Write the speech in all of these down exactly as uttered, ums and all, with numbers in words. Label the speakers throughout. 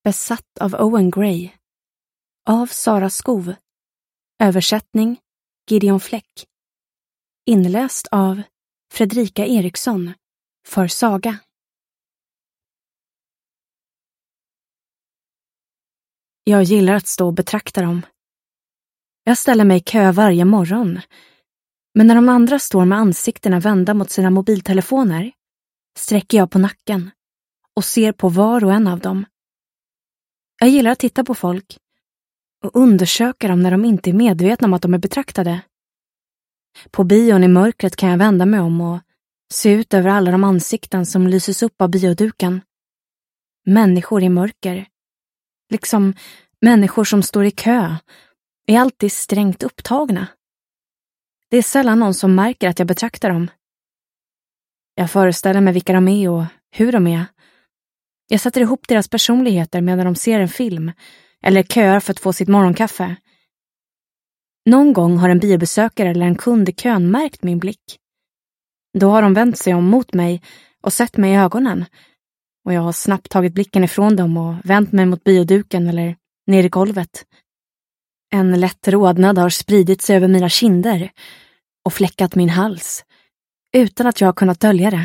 Speaker 1: Besatt av Owen Gray. Av Sara Skov. Översättning Gideon Fläck. Inläst av Fredrika Eriksson för Saga. Jag gillar att stå och betrakta dem. Jag ställer mig i kö varje morgon. Men när de andra står med ansiktena vända mot sina mobiltelefoner sträcker jag på nacken och ser på var och en av dem. Jag gillar att titta på folk och undersöka dem när de inte är medvetna om att de är betraktade. På bion i mörkret kan jag vända mig om och se ut över alla de ansikten som lyses upp av bioduken. Människor i mörker. Liksom människor som står i kö är alltid strängt upptagna. Det är sällan någon som märker att jag betraktar dem. Jag föreställer mig vilka de är och hur de är. Jag sätter ihop deras personligheter medan de ser en film eller köar för att få sitt morgonkaffe. Någon gång har en biobesökare eller en kund i kön märkt min blick. Då har de vänt sig om mot mig och sett mig i ögonen. Och jag har snabbt tagit blicken ifrån dem och vänt mig mot bioduken eller ner i golvet. En lätt rodnad har spridit sig över mina kinder och fläckat min hals utan att jag har kunnat dölja det.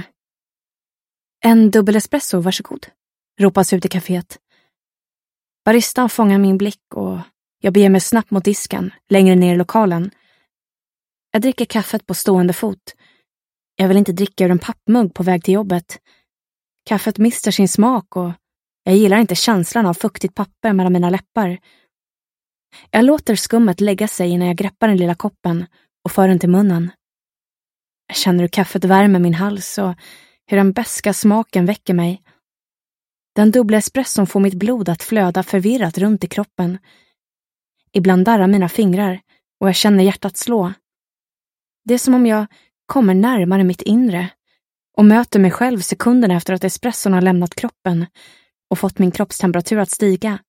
Speaker 1: En dubbel espresso, varsågod, ropas ut i kaféet. Baristan fångar min blick och jag beger mig snabbt mot disken längre ner i lokalen. Jag dricker kaffet på stående fot. Jag vill inte dricka ur en pappmugg på väg till jobbet. Kaffet mister sin smak och jag gillar inte känslan av fuktigt papper mellan mina läppar. Jag låter skummet lägga sig innan jag greppar den lilla koppen och för den till munnen. Jag känner hur kaffet värmer min hals och hur den beska smaken väcker mig. Den dubbla espresson får mitt blod att flöda förvirrat runt i kroppen. Ibland darrar mina fingrar och jag känner hjärtat slå. Det är som om jag kommer närmare mitt inre och möter mig själv sekunderna efter att espresson har lämnat kroppen och fått min kroppstemperatur att stiga.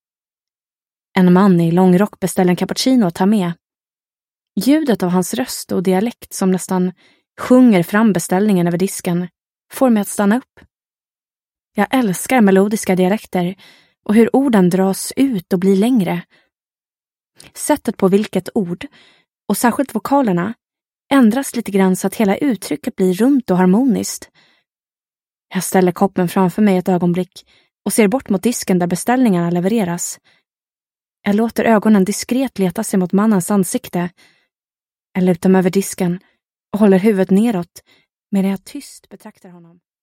Speaker 1: En man i lång rock beställer en cappuccino och tar med. Ljudet av hans röst och dialekt som nästan sjunger fram beställningen över disken får mig att stanna upp. Jag älskar melodiska dialekter och hur orden dras ut och blir längre. Sättet på vilket ord, och särskilt vokalerna, ändras lite grann så att hela uttrycket blir runt och harmoniskt. Jag ställer koppen framför mig ett ögonblick och ser bort mot disken där beställningarna levereras. Jag låter ögonen diskret leta sig mot mannens ansikte. Jag lutar mig över disken och håller huvudet neråt medan jag tyst betraktar honom.